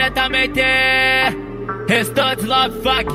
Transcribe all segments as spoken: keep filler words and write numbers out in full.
diretamente. Restante Love Fuck.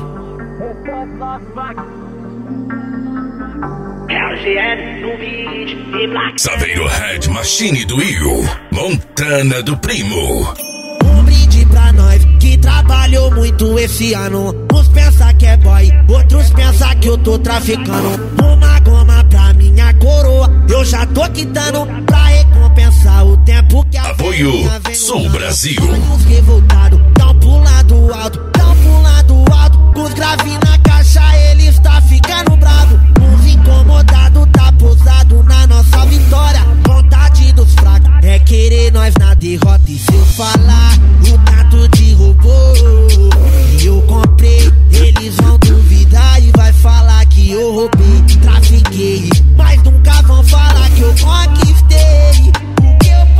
Saveiro Head Machine do Igor, Montana do Primo. Um brinde pra nós que trabalhou muito esse ano. Uns pensa que é boy, outros pensa que eu tô traficando. Uma goma pra minha coroa, eu já tô quitando pra recompensar o tempo que a Apoio Sul Brasil. Os revoltados tão pro lado alto, tão pro lado alto. Os grave na caixa, eles tá ficando bravo. Os incomodados tá pousado na nossa vitória. Vontade dos fracos é querer nós na derrota. E se eu falar o tanto de robô que eu comprei, eles vão duvidar e vai falar que eu roubei, trafiquei. Mas nunca vão falar que eu conquistei o que eu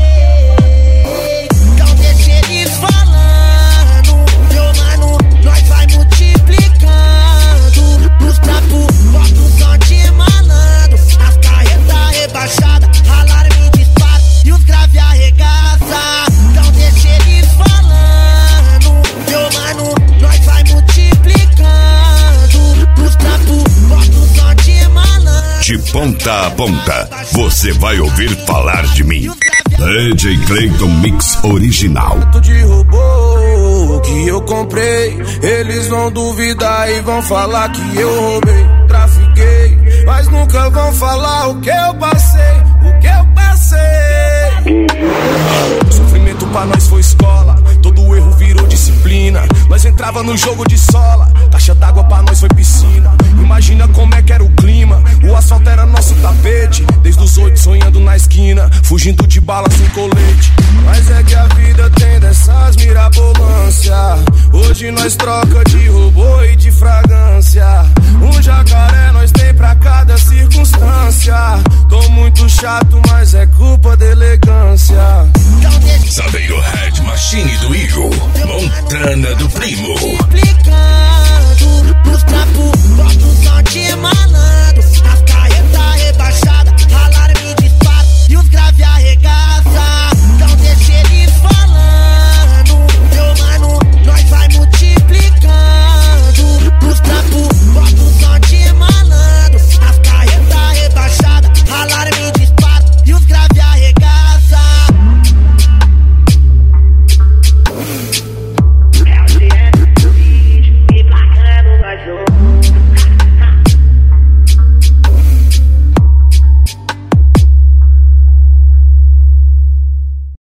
passei. Então deixa eles falando, meu mano, nós vai multiplicando. Os trapos, bota o som de malandro. As carretas rebaixadas, alarme dispara e os grave arregaça. Então deixa eles falando, meu mano, nós vai multiplicando. Os trapos, bota o som de malandro. De ponta a ponta, você vai ouvir falar de mim. D J Clayton Mix Original. Tanto de robô que eu comprei, eles vão duvidar e vão falar que eu roubei, trafiquei, mas nunca vão falar o que eu passei, o que eu passei. Sofrimento pra nós foi escola, todo erro virou disciplina. Nós entrava no jogo de sola, caixa d'água pra nós foi piscina. Imagina como é que era o clima, o asfalto era nosso tapete. Desde os oito sonhando na esquina, fugindo de bala sem colete. Mas é que a vida tem dessas mirabolância. Hoje nós troca de robô e de fragrância. Um jacaré nós tem pra cada circunstância. Tô muito chato, mas é culpa da elegância. Saveiro Head Machine do Igor, Montana do Primo.